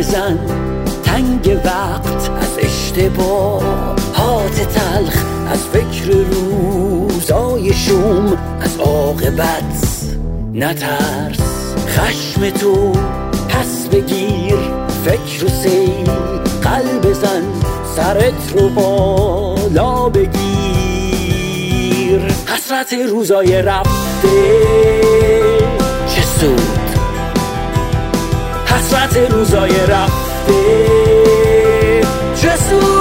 بزن تنگ وقت از اشتباهات تلخ، از فکر روزای شوم، از عاقبت نترس. خشم تو پس بگیر، فکر و سیل قلب زن، سرت رو بالا بگیر. حسرت روزای رفته چه سود، حسرت روزای رفته چه سود.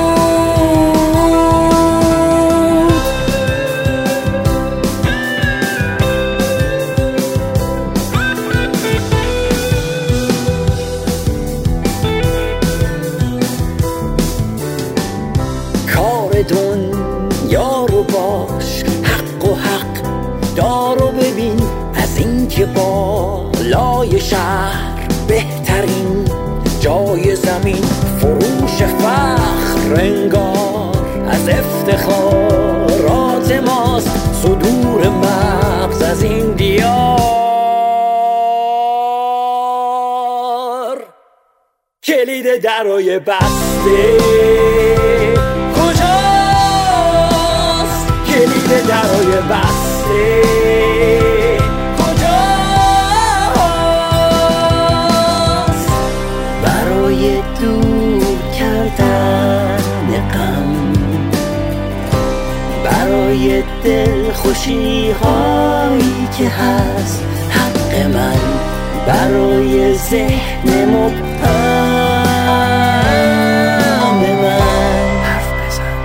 کار دنیا رو باش، حق و حق دار و ببین، از این که بالای شهر بهترین جای زمین. فروش فخر انگار از افتخارات ماست، صدور مغز از این دیار. کلید درای بسته کجاست؟ کلید درای بسته کجاست؟ برای دور کردن غم، برای دلخوشی هایی که هست حق من، برای ذهن مبهم من حرف بزن.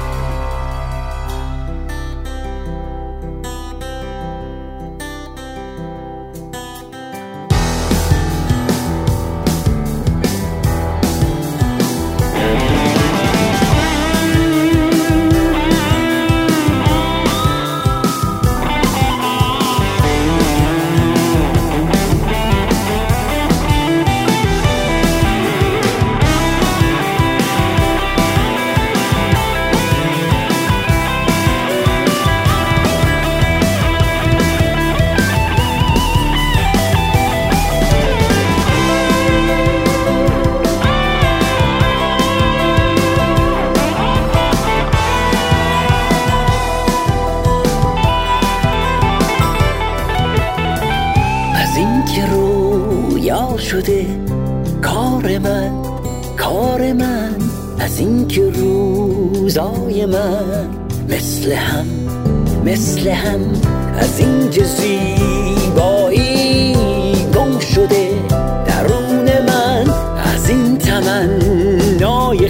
که رویا شده کار من، از این که روزای من مثل هم، از این که زیبایی گم شده درون من، از این تمنای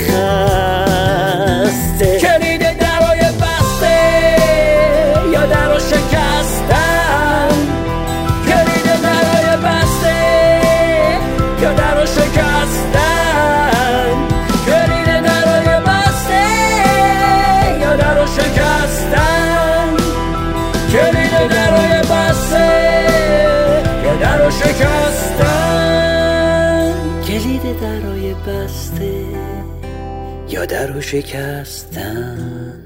خسته. کلید درای بسته یا درو شکستن، کلید درای بسته یا درو شکستن، کلید درای بسته یا درو شکستن، کلید درای بسته یا درو شکستن، کلید درای بسته یا درو شکستن.